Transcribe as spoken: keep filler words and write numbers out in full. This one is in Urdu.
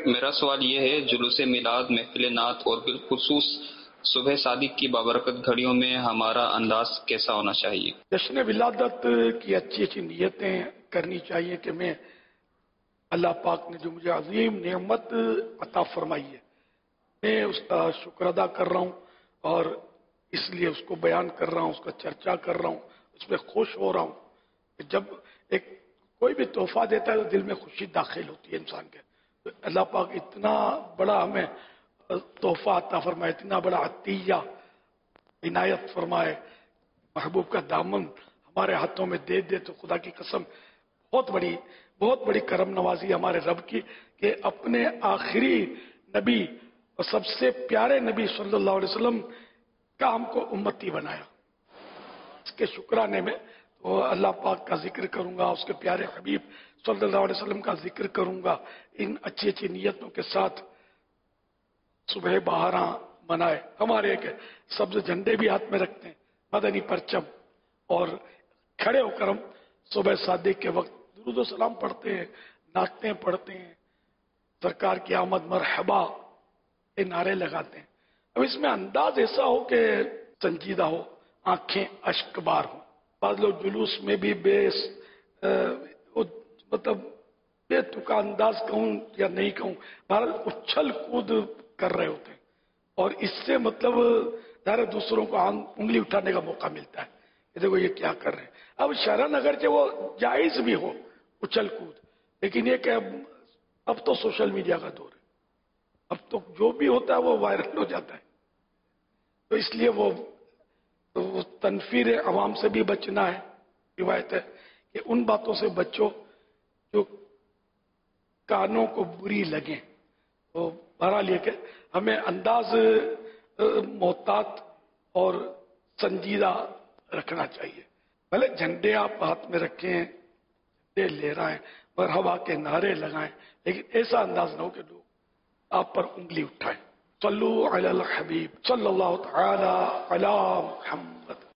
میرا سوال یہ ہے، جلوس میلاد، محفل نعت اور بالخصوص صبح صادق کی بابرکت گھڑیوں میں ہمارا انداز کیسا ہونا چاہیے؟ جشن ولادت کی اچھی اچھی نیتیں کرنی چاہیے کہ میں اللہ پاک نے جو مجھے عظیم نعمت عطا فرمائی ہے، میں اس کا شکر ادا کر رہا ہوں اور اس لیے اس کو بیان کر رہا ہوں، اس کا چرچا کر رہا ہوں، اس میں خوش ہو رہا ہوں کہ جب ایک کوئی بھی تحفہ دیتا ہے تو دل میں خوشی داخل ہوتی ہے انسان کے. تو اللہ پاک اتنا بڑا ہمیں تحفہ عطا فرمائے، اتنا بڑا عطیہ عنایت فرمائے، محبوب کا دامن ہمارے ہاتھوں میں دے دے، تو خدا کی قسم بہت بڑی بہت بڑی کرم نوازی ہمارے رب کی کہ اپنے آخری نبی اور سب سے پیارے نبی صلی اللہ علیہ وسلم کا ہم کو امتی بنایا. اس کے شکرانے میں تو اللہ پاک کا ذکر کروں گا، اس کے پیارے حبیب صلی اللہ علیہ وسلم کا ذکر کروں گا. ان اچھی اچھی نیتوں کے ساتھ صبح بہاراں منائے. ہمارے ایک سبز جھنڈے بھی ہاتھ میں رکھتے ہیں، مدنی پرچم، اور کھڑے ہو کر ہم صبح صادق کے وقت درود و سلام پڑھتے ہیں، نعتیں پڑھتے ہیں، سرکار کی آمد مرحبا یہ نعرے لگاتے ہیں. اب اس میں انداز ایسا ہو کہ سنجیدہ ہو، آنکھیں اشک بار ہوں. بعض لوگ جلوس میں بھی بے مطلب بے تکا انداز کہوں یا نہیں کہوں، بہرحال اچھل کود کر رہے ہوتے ہیں، اور اس سے مطلب ظاہر دوسروں کو انگلی اٹھانے کا موقع ملتا ہے کہ دیکھو یہ کیا کر رہے ہیں. اب شرن اگر جو وہ جائز بھی ہو اچھل کود، لیکن یہ کہ اب اب تو سوشل میڈیا کا دور ہے، اب تو جو بھی ہوتا ہے وہ وائرل ہو جاتا ہے. تو اس لیے وہ تنفیر عوام سے بھی بچنا ہے. روایت ہے کہ ان باتوں سے بچو جو کانوں کو بری لگیں. تو بہرحال یہ کہ ہمیں انداز محتاط اور سنجیدہ رکھنا چاہیے. بھلے جھنڈے آپ ہاتھ میں رکھیں، جھنڈے لے رہے ہیں، مرحبا کے نعرے لگائیں، لیکن ایسا انداز نہ ہو کہ لوگ آپ پر انگلی اٹھائیں. صلو علی الحبیب صلی اللہ تعالی علی محمد.